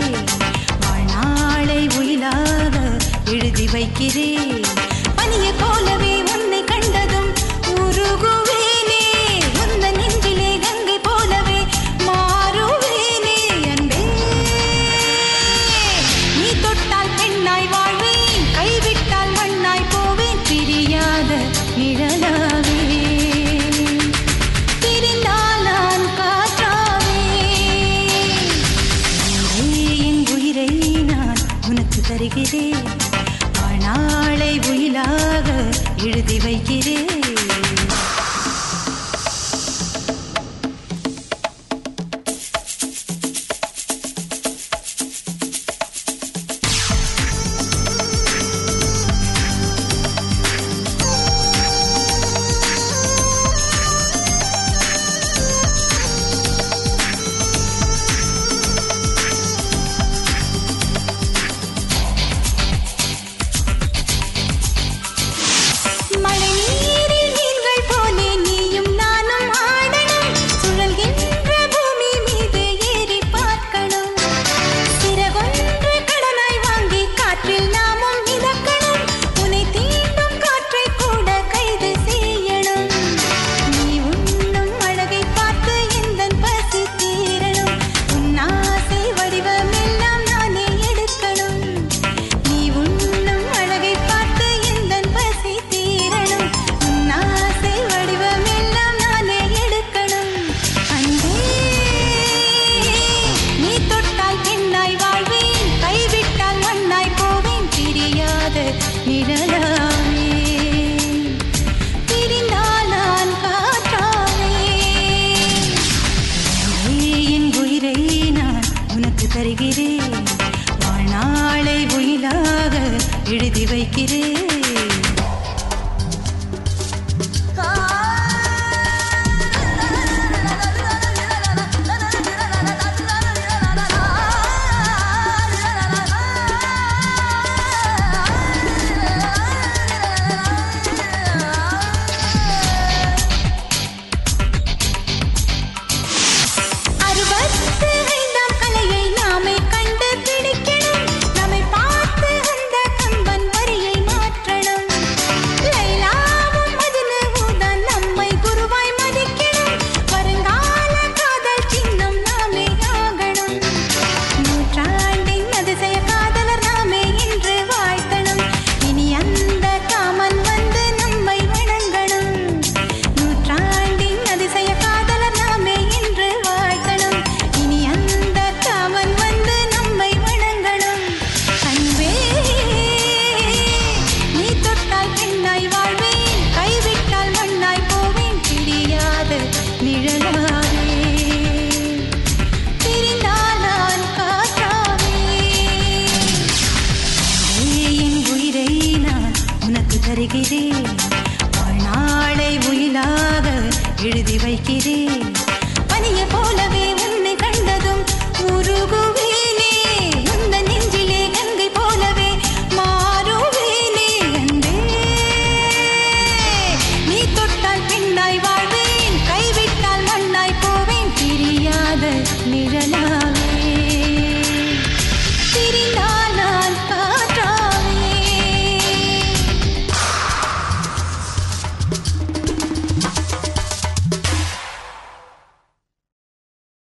வாழ்நாளை உயிலாக எழுதி வைக்கிறேன். பனியை போலவே உன்னை கண்டதும் உருகுவேனே, உந்த நெஞ்சிலே கங்கை போலவே மாறுவேனே. அன்பே நீ தொட்டால் பெண்ணாய் வாழ்வேன், கைவிட்டால் மண்ணாய் போவேன், பிரியாத நிழலாவே பிரிந்தால் நான் காற்றாவே. என் உயிரை நான் உனக்கு தருகிறேன், வாழ்நாளை உயிலாக எழுதி வைக்கிறேன். தருகிறேன், வாழ்நாளை உயிலாக எழுதி வைக்கிறேன். தருகிறேன், வாழ்நாளை உயிலாக எழுதி வைக்கிறேன்.